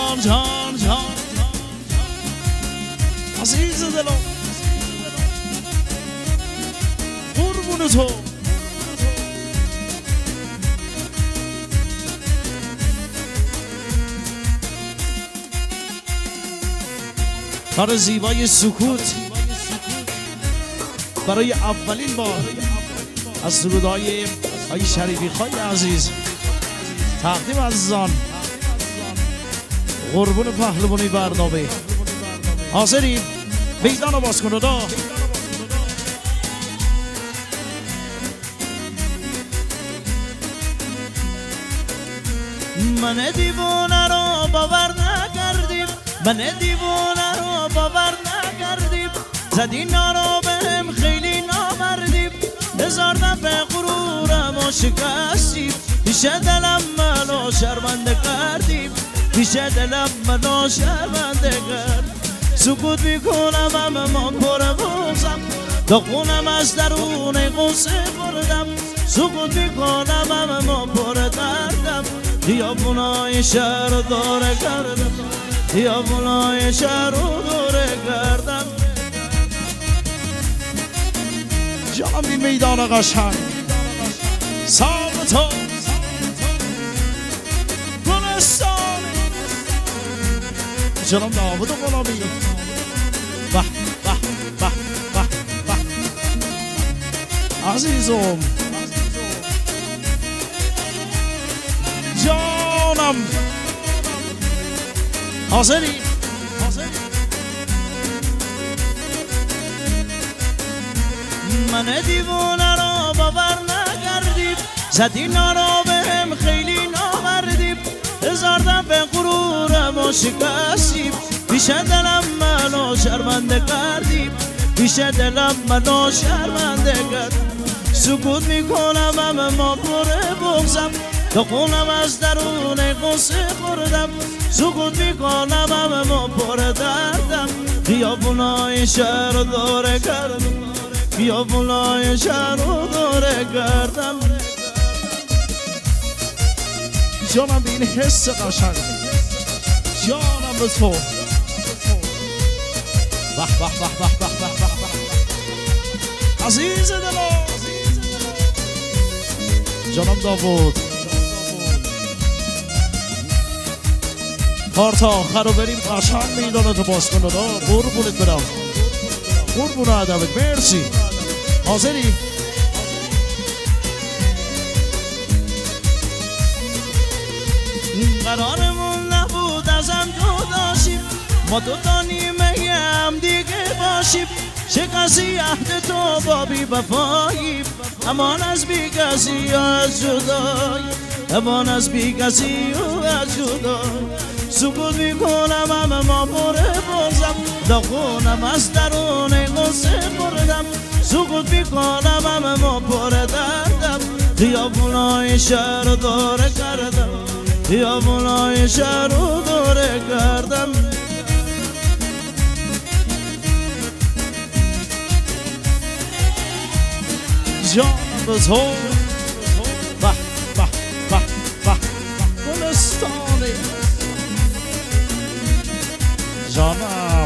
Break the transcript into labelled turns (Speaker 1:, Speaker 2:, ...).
Speaker 1: جان جان جان عزیز دلم قربون تو کار زیبای سکوت برای اولین بار از سرودهای آقای شریفی خای عزیز تقدیم عزیزان قربون پهلوانی برنامه حاضرین میدان رو باز کنید من دیوانه رو باور نکردیم من دیوانه رو باور نکردیم زدینا رو بهم خیلی نامردیم هزار دفعه غرورم و شکستیم پیش دلم منو شرمنده کردیم پیش دلم منو شرمنده کرد سکوت میکنم اما پر بغزم داغونم از درون غصه خوردم سکوت میکنم اما پر دردم خیابونای شهر رو دوره کردم خیابونای شهر رو دوره کردم جانم این میدان قشنگ ثابت گلستانی جانم داود غلامی به به به به به عزیزم جانم حاضری من دیوانه رو باور نکردیم زدینا رو بهم خیلی نامردیم هزار دفعه غرورم و شکستیم پیش دلم منو شرمنده کردیم پیش دلم منو شرمنده کرد سکوت میکنم اما پر بغزم داغونم از درون غصه خوردم سکوت میکنم اما پر دردم خیابونای شهر رو دوره کردم خیابونای شهر رو دوره کردم جانم به این حس قشنگ جانم به تو به به به به به به به عزیز دلم جانم داوود کار تا آخر رو بریم قشنگ میدانتو باز کن قربونت برم قربون ادبت مرسی حاضری قرارمون نبود ازم جدا شیم ما دو تا نیمه هم دیگه باشیم شکستی عهد تو با بی وفایی امان از بی کسی از جدایی امان از بی کسی از جدایی سکوت میکنم اما پر بغزم داغونم از درون غصه خوردم سکوت میکنم اما پر دردم خیابونای شهر رو دوره کردم خیابونای شهر رو دوره کردم جان به تو به به به به گلستانی جانم